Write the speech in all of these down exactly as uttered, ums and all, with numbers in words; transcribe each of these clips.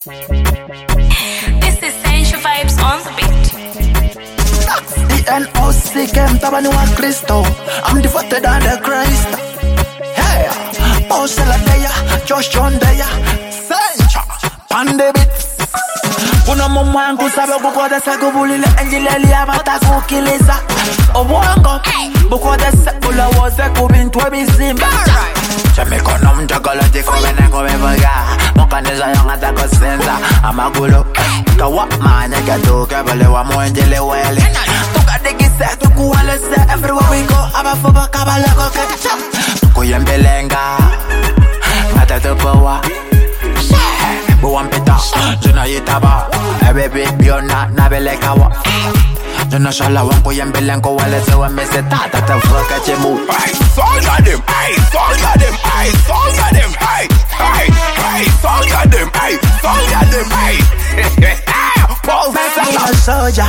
This is Sensual Vibes on the beat. The N O C came tabani wa Kristo. I'm devoted under Christ. Hey, Pausela deya, Josh John deya, Sencha, Pandemic. Kuna mwangu sabe kukoda sa kubulile enjileli abata kukiliza. Obwango, bukoda sa kula woze kubintwe bizimba. Jamaica no mjagala diko bene kome baga. Mokaniza yonga tako senza amagulo. Kawa mane gado kabale wa mwenjele wele. Tuka digi se tuku wale se everywhere we go. Abafuba kabale ko ketchup. Tuku yembelenga ngata tupawa. Buwampita juna yitaba. Baby biona nabele kawa. Juna shala wanko yembelengo wale se wemese tata tafuka chemu. Soldier them, hey, soldier them, hey, soldier them, hey, hey, hey, soldier them, hey, soldier them, hey. Paul Make me a soldier.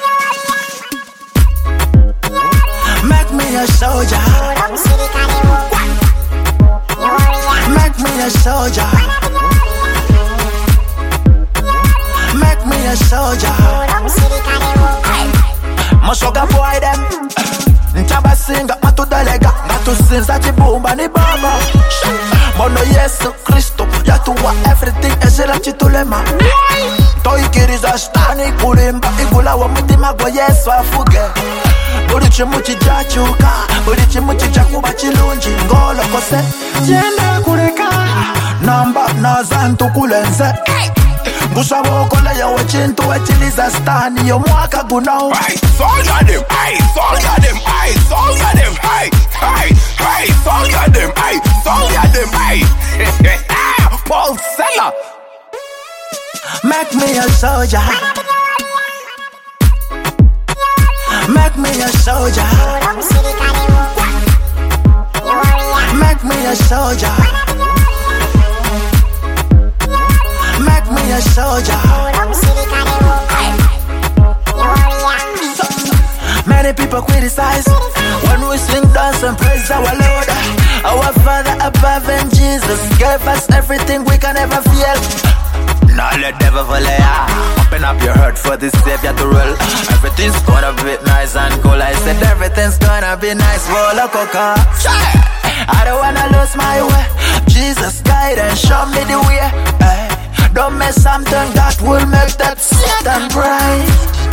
Make me a soldier. Make me a soldier. Make me a soldier. Mashoga boy them. Nchaba singa matudalega ngatusinza chibumba ni baba. Mono Yesu Kristo yatuwa everything ezira chitulema. Toikiriza stani kulimba igula wa mutima gwa Yesu afuge. Buri chimu chijachuka, buri chimu chijakuba chilunji ngolo kose. Jenda kureka namba nazantu kulenze. Gusabo kola ya wachintu wachiliza stani yo mwaka gunao. Hey, soldier them, hey, soldier them, hey, soldier them, hey, hey, hey, soldier them, hey, soldier them, hey. Paul Seller. Make me a soldier. Make me a soldier. Make me a soldier. Make me a soldier. Many people criticize when we sing, dance and praise our Lord. Our Father above and Jesus gave us everything we can ever feel. Now let devil follow ya. Open up your heart for this Savior to rule. Everything's gonna be nice and cool. I said everything's gonna be nice. Roll coca. I don't wanna lose my way. Jesus guide and show me the way. Hey, don't miss something that will make that Satan bright.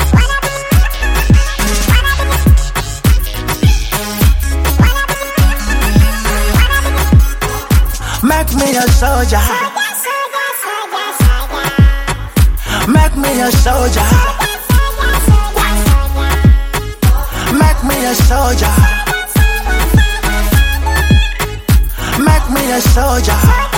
Make me a soldier. Make me a soldier. Make me a soldier. Make me a soldier.